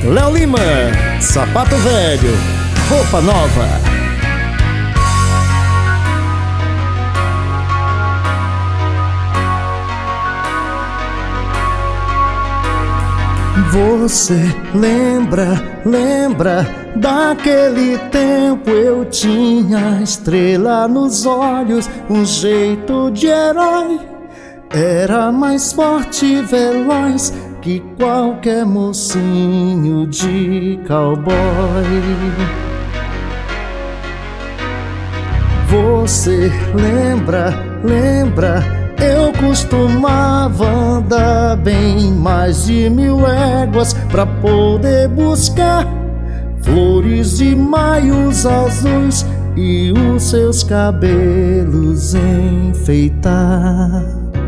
Léo Lima, sapato velho, roupa nova. Você lembra daquele tempo? Eu tinha estrela nos olhos, um jeito de herói. Era mais forte e veloz que qualquer mocinho de cowboy. Você lembra, eu costumava andar bem mais de 1000 éguas pra poder buscar flores de maios azuis e os seus cabelos enfeitar.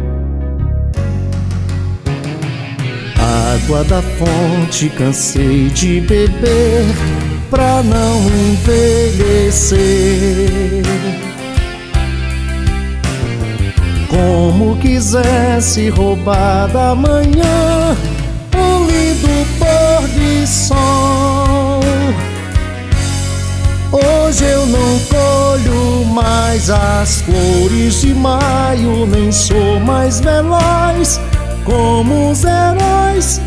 Água da fonte cansei de beber pra não envelhecer. Como quisesse roubar da manhã um lindo pôr de sol. Hoje eu não colho mais as flores de maio, nem sou mais veloz como os heróis.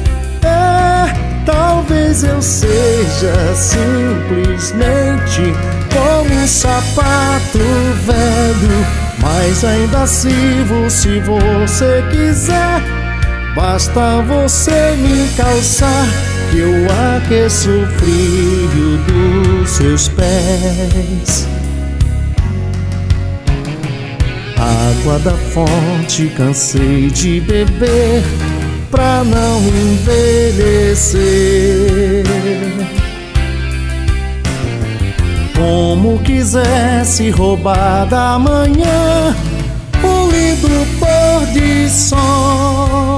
Talvez eu seja simplesmente como um sapato velho, mas ainda sirvo se você quiser. Basta você me calçar que eu aqueço o frio dos seus pés. Água da fonte cansei de beber pra não envelhecer. Como quisesse roubar da manhã um lindo pôr de sol.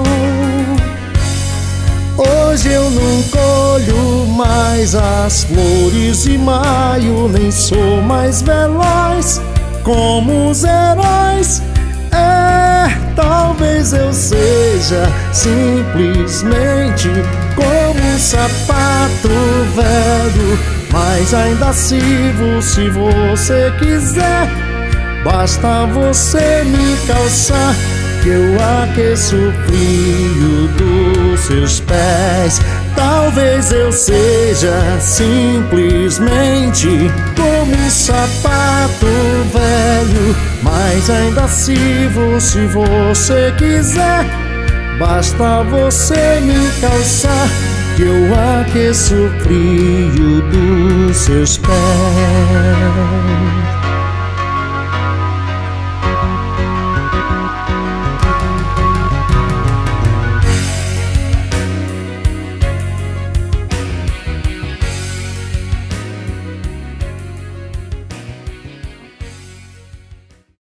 Hoje eu não colho mais as flores de maio, nem sou mais veloz como os heróis. Talvez eu seja simplesmente como um sapato velho, mas ainda sirvo se você quiser. Basta você me calçar que eu aqueço o frio dos seus pés. Talvez eu seja simplesmente como um sapato velho, mas ainda sirvo se você quiser. Basta você me calçar que eu aqueço o frio dos seus pés.